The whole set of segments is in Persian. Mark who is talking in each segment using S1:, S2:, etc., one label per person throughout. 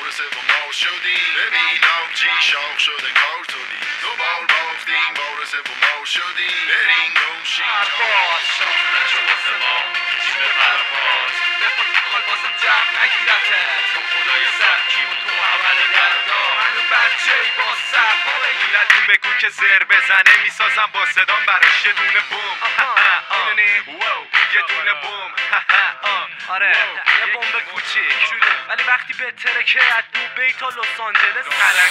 S1: بار سوم ما شدی ببین آبجی شاخ شده کار تودی دو بار باختیم بار سوم ما شدی برین گمشی
S2: باز شاخ نشو واسه ما کشیم به پرواز بپا خال واسه جمع نگیرتت چون خدای سر کیو تو اول دردا منو بچه ای با سر پا بگیرد این بگو که زر بزنه میسازم با صدام براش یه دونه بوم میدونی یه دونه بوم آره یه بمب کوچیک ولی وقتی به ترکه از دوبی تا لس آنجلس خلق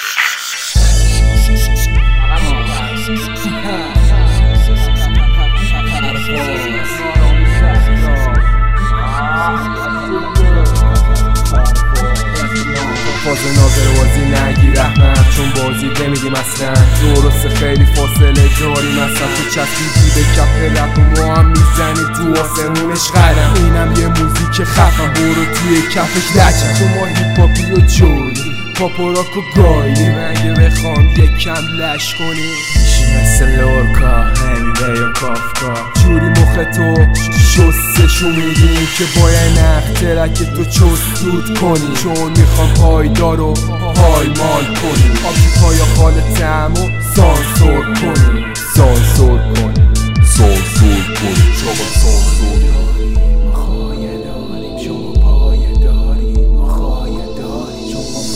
S3: فاز ناظر بازی نگی رحمت چون بازی نمیدیم اصلا درسته خیلی فاصله داریم اصلا تو چسبیدی به کف رپ و ما هم میزنی تو آسمونش قدم اینم یه موزیک خفم برو توی کفش لچم تو ما هیپاپی و جوری پاپوراک و گایلی مگه بخوام یکم لش کنی میشی مثل لورکا همیوی یا کافکا جوری مخ تو شستشو میدیم که باید نخ ترک تو چستود کنی چون میخوام پایدار و پایمال کنی آبی یا خالتم و سانسور کنی سانسور کنی سانسور کنی شما سانسور ما خواهی داریم شما پایه داریم ما خواهی داریم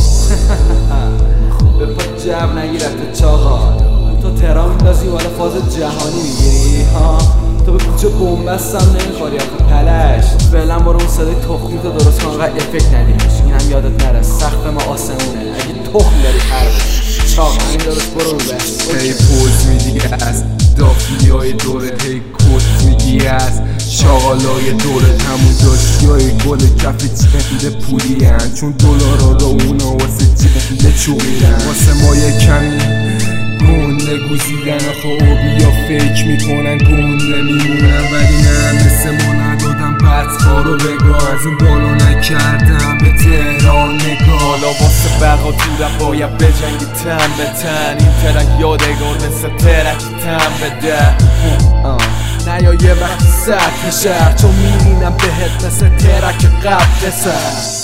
S3: شما به پا جب نگیرد چاقا تو ترا میندازی والا فاز جهانی میگیری ها تو به کوچه بومبستم نمیخوری آخه پلش فعلا برو اون صدای تخمی تو درست کن قد افکت ندیم این هم یادت نره سقف ما آسمونه اگه تخم داری پر چاق همین درست برو رو بس هی پوز میدی از دافتی های دورت هی کت میگی از شاغالای دورت همون داشتی های گل کف چنده پولی هن چون دولارا رو اونا واسه جنده چوبی هن واسه ما یه کمی گنده گوزیدن آخه اوبی یا فیک میکنن گنده میمونن ولی نه مثل ما ندادم بدخوا رو بگاه از اون بالا نکردم به تهران نگاه حالا واسه بقا دورم باید بجنگی تن به تن این ترک یادگار مثل ترک تن بده نه یا یه وقتی سرد شهر چون میبینم بهت مثل ترک قبل سر